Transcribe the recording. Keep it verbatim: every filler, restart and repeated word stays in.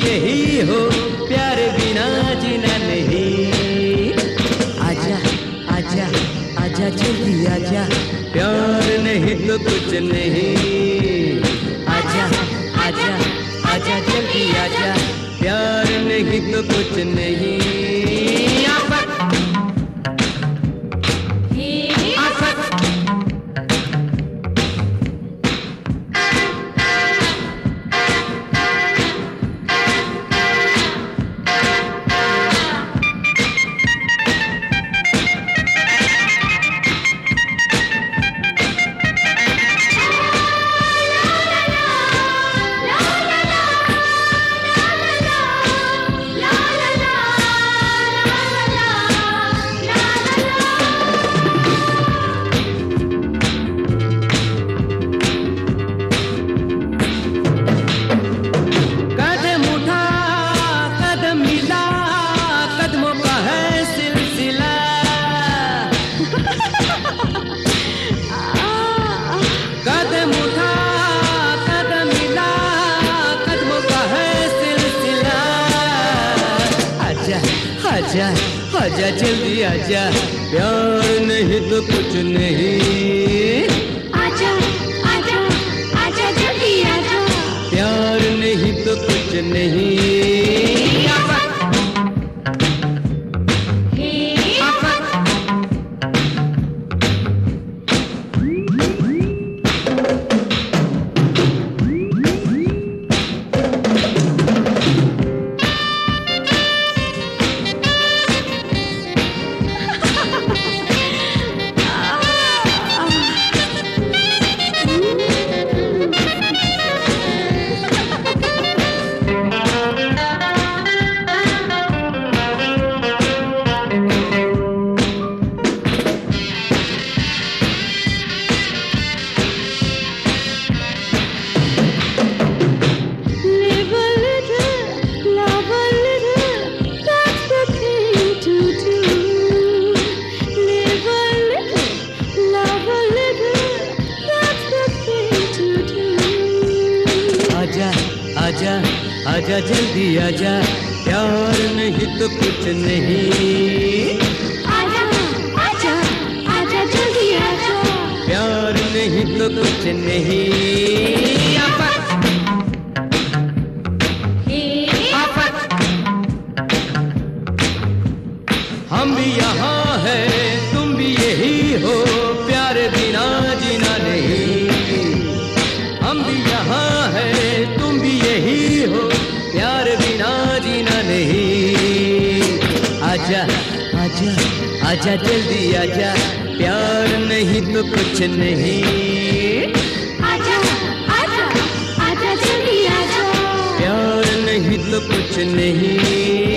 यही हो, प्यार बिना जीना नहीं। आजा आजा आजा जल्दी आजा, प्यार नहीं तो कुछ नहीं। आजा आजा आजा जल्दी आजा, प्यार नहीं तो कुछ नहीं। कदम उठा कदम मिला, कदमों का है सिलसिला। आजा आजा आजा जल्दी आजा, प्यार नहीं तो कुछ नहीं। आजा आजा आजा जल्दी आजा, प्यार नहीं तो कुछ नहीं। आजा आजा जल्दी आजा, प्यार नहीं तो कुछ नहीं। आजा आजा आजा जल्दी आजा, प्यार नहीं तो कुछ नहीं। हम भी यहाँ है, तुम भी यही हो, प्यार बिना जीना नहीं। हम भी यहाँ है, तुम भी यही हो, प्यार बिना जीना नहीं। आजा आजा आजा जल्दी आजा, प्यार नहीं तो कुछ नहीं। आजा आजा आजा जल्दी आजा, प्यार नहीं तो कुछ नहीं।